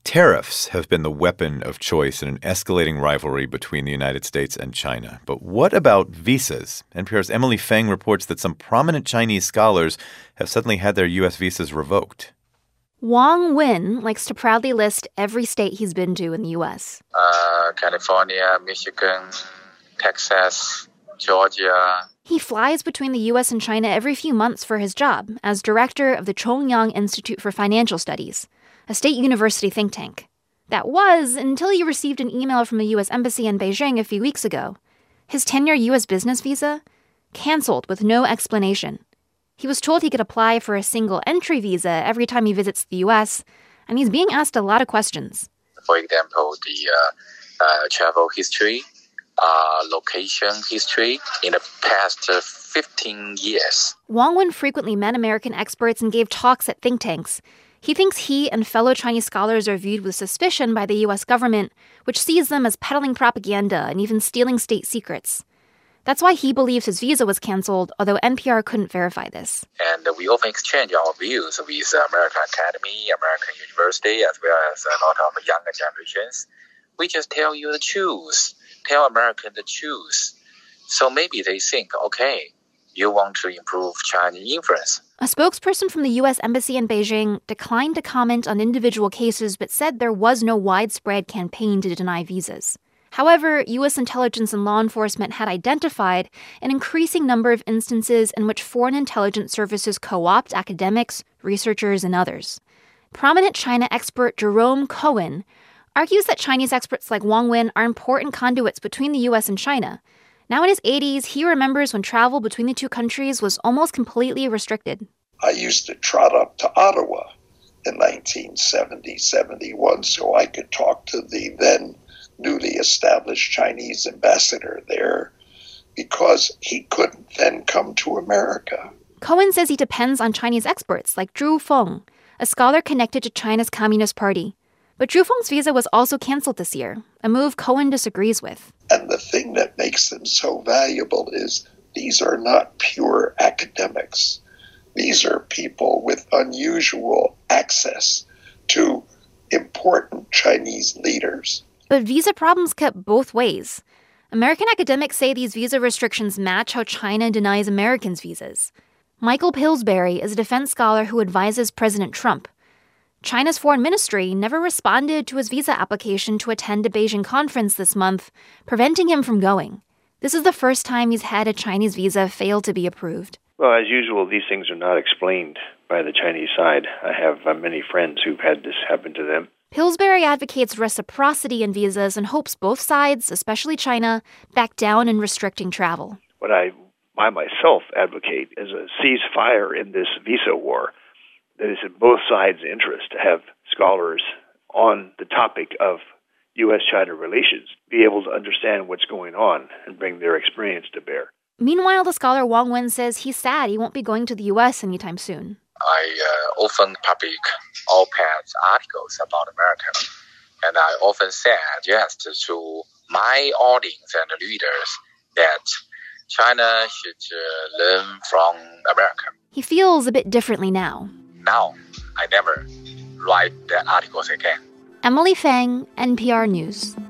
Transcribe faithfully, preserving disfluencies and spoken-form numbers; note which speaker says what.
Speaker 1: Tariffs have been the weapon of choice in an escalating rivalry between the United States and China. But what about visas? N P R's Emily Feng reports that some prominent Chinese scholars have suddenly had their U S visas revoked.
Speaker 2: Wang Win likes to proudly list every state he's been to in the U S.
Speaker 3: Uh, California, Michigan, Texas, Georgia.
Speaker 2: He flies between the U S and China every few months for his job as director of the Chongyang Institute for Financial Studies, a state university think tank. That was until he received an email from the U S Embassy in Beijing a few weeks ago. His ten-year U S business visa? Canceled with no explanation. He was told he could apply for a single entry visa every time he visits the U S, and he's being asked a lot of questions.
Speaker 3: For example, the uh, uh, travel history, uh, location history in the past uh, fifteen years.
Speaker 2: Wang Wen frequently met American experts and gave talks at think tanks. He thinks he and fellow Chinese scholars are viewed with suspicion by the U S government, which sees them as peddling propaganda and even stealing state secrets. That's why he believes his visa was canceled, although N P R couldn't verify this.
Speaker 3: And we often exchange our views with American Academy, American University, as well as a lot of younger generations. We just tell you the truth, tell Americans the truth. So maybe they think, okay, you want to improve Chinese influence.
Speaker 2: A spokesperson from the U S Embassy in Beijing declined to comment on individual cases but said there was no widespread campaign to deny visas. However, U S intelligence and law enforcement had identified an increasing number of instances in which foreign intelligence services co-opt academics, researchers, and others. Prominent China expert Jerome Cohen argues that Chinese experts like Wang Win are important conduits between the U S and China. Now in his eighties, he remembers when travel between the two countries was almost completely restricted.
Speaker 4: I used to trot up to Ottawa in nineteen seventy, seventy-one so I could talk to the then newly established Chinese ambassador there because he couldn't then come to America.
Speaker 2: Cohen says he depends on Chinese experts like Zhu Feng, a scholar connected to China's Communist Party. But Zhu Feng's visa was also canceled this year, a move Cohen disagrees with.
Speaker 4: And the thing that makes them so valuable is these are not pure academics. These are people with unusual access to important Chinese leaders.
Speaker 2: But visa problems cut both ways. American academics say these visa restrictions match how China denies Americans visas. Michael Pillsbury is a defense scholar who advises President Trump. China's foreign ministry never responded to his visa application to attend a Beijing conference this month, preventing him from going. This is the first time he's had a Chinese visa fail to be approved.
Speaker 5: Well, as usual, these things are not explained by the Chinese side. I have uh, many friends who've had this happen to them.
Speaker 2: Pillsbury advocates reciprocity in visas and hopes both sides, especially China, back down in restricting travel.
Speaker 5: What I, I myself advocate is a ceasefire in this visa war. That is in both sides' interest to have scholars on the topic of U S China relations be able to understand what's going on and bring their experience to bear.
Speaker 2: Meanwhile, the scholar Wang Wen says he's sad he won't be going to the U S anytime soon.
Speaker 3: I uh, often publish op-ed articles about America, and I often suggest to my audience and readers that China should uh, learn from America.
Speaker 2: He feels a bit differently now.
Speaker 3: Now, I never write the articles again.
Speaker 2: Emily Feng, N P R News.